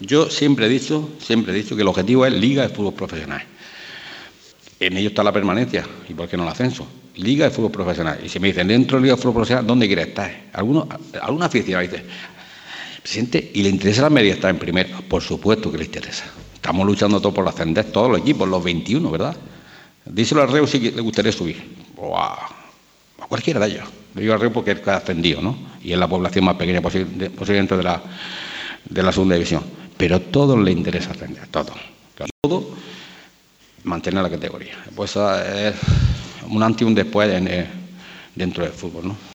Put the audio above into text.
Yo siempre he dicho que el objetivo es Liga de Fútbol Profesional. En ello está la permanencia, y por qué no el ascenso. Liga de Fútbol Profesional. Y si me dicen, dentro de Liga de Fútbol Profesional, ¿dónde quiere estar? Alguna aficionado dice, presidente, ¿y le interesa la Almería estar en primera? Por supuesto que le interesa. Estamos luchando todos por ascender, todos los equipos, los 21, ¿verdad? Díselo al Reu si le gustaría subir. O a cualquiera de ellos. Le digo al Reu porque es ascendido, ¿no? Y es la población más pequeña posiblemente de la segunda división. Pero a todos les interesa ascender, todos. Todo mantener la categoría. Pues es un antes y un después dentro del fútbol, ¿no?